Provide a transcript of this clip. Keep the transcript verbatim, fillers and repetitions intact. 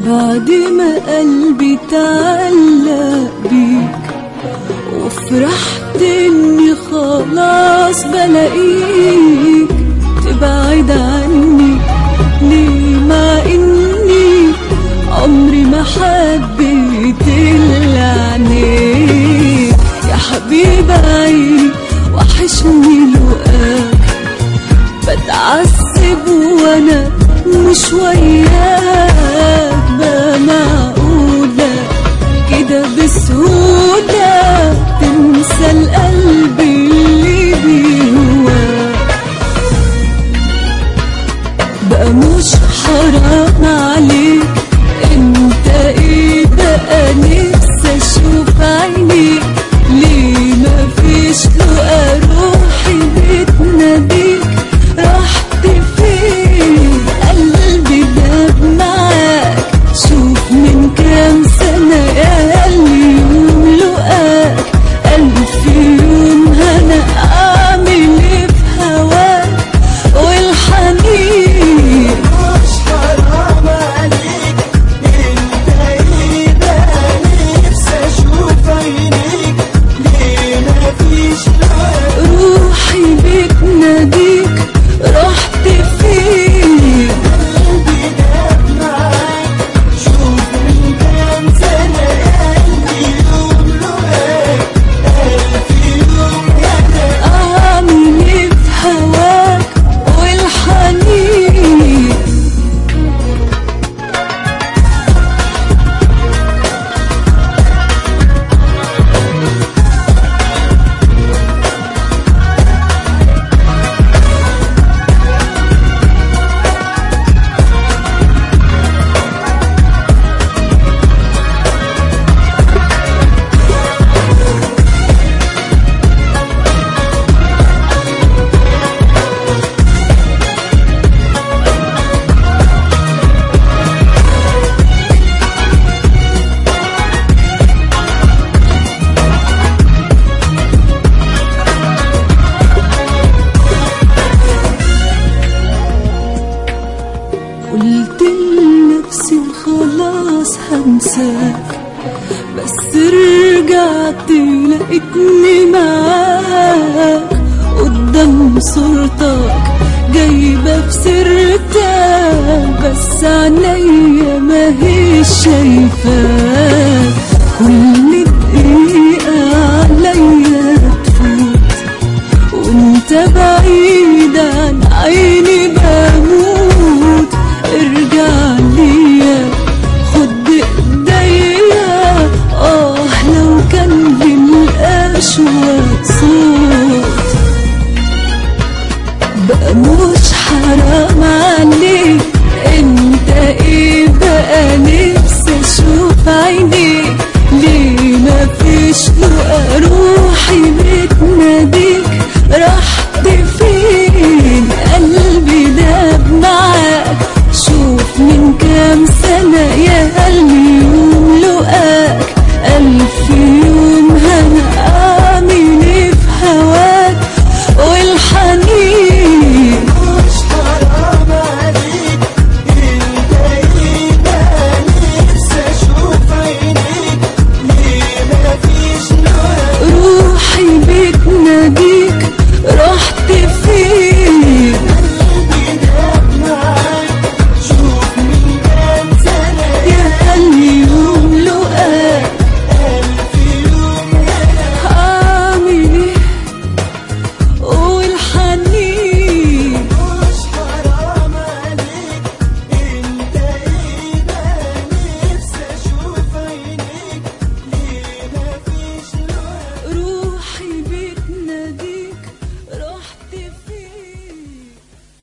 بعد ما قلبي تعلق بيك وفرحت اني خلاص بلاقيك تبعد عني ليه مع اني عمري ما حبيت الا عينيك يا حبيب عيني وحشني لقاك بتعذب وانا مش وياك بقى معقولة كده بسهولة تنسى القلب اللي بيهواك بقى مش حرام عليك انت ايه بقى نفسي اشوف عينيك ليه مفيش لقا روحي بتناديك رحت فين قلبي داب معاك شوف من كام سنة يا اللي يوم لقاك ألف يوم هنا أعمل ايه في هواك والحنين مش حرام عليك انت ايه بقى نفسي اشوف عينيك ليه مفيش لقا روحي بتناديك رحت فين قلبي داب معاك شوف من كام سنة قلبي يوم لقاك ألف يوم هنا أعمل ايه في هواك والحنين قلت لنفسي خلاص هنساك بس رجعت لقيتني معاك قدام صورتك جايبة في سيرتك بس عينيا ما هي شايفاك